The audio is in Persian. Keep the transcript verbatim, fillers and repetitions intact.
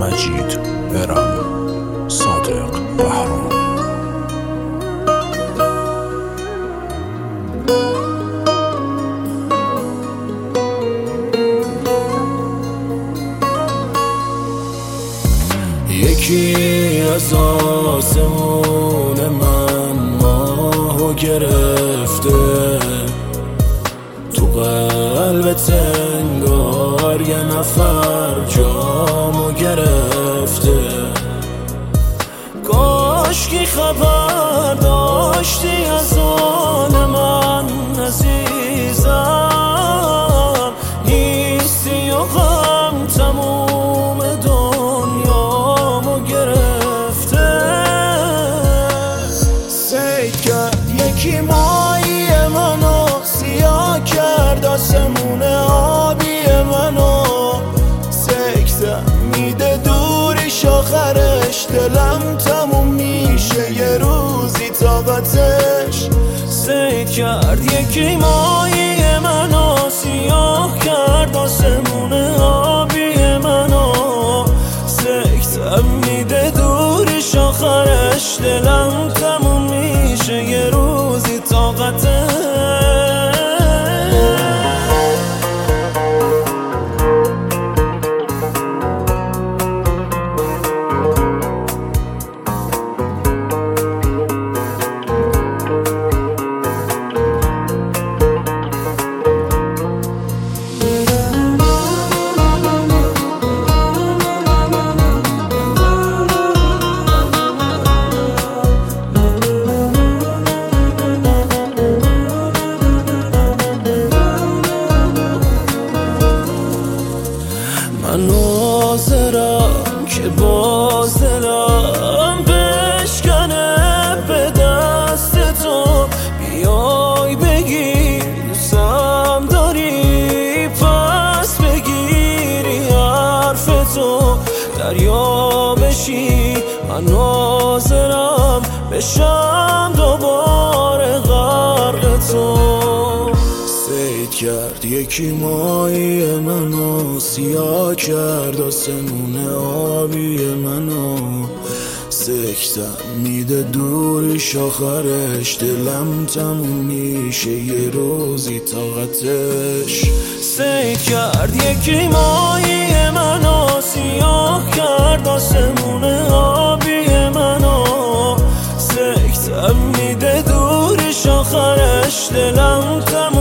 مجید ارم، صادق بهرام. یکی از آسمون من ماهو گرفته، تو قلبت انگار یه نفر جامو گرفته. کاشکی خبر داشتی از آن من عزیزم، نیستی و غم تموم دنیامو گرفته. سید کرد یکی مایی منو، سیاه کرد آسمون آبی منو. سکته میده دوریش آخرش، دلم تموم میشه یه روزی طاقتش. سید کرد یکی مایی منو، سیاه کرد آسمون آبی منو. سکته میده دوریش آخرش، دلم تموم میشه یه روزی طاقتش. من حاضرم که باز دلم بشکنه به دست تو، بیای بگی دوستم داری، پس بگیری حرف تو دریا بشی. من حاضرم بشم دوباره غرق تو. سید کرد یکی مایی منو، سیاه کرد آسمون آبی منو. سکتم میده دوریش آخرش، دلم تموم میشه یه روزی طاقتش. سید کرد یکی مایی منو، سیاه کرد آسمون آبی منو. سکتم میده دوریش آخرش، دلم تموم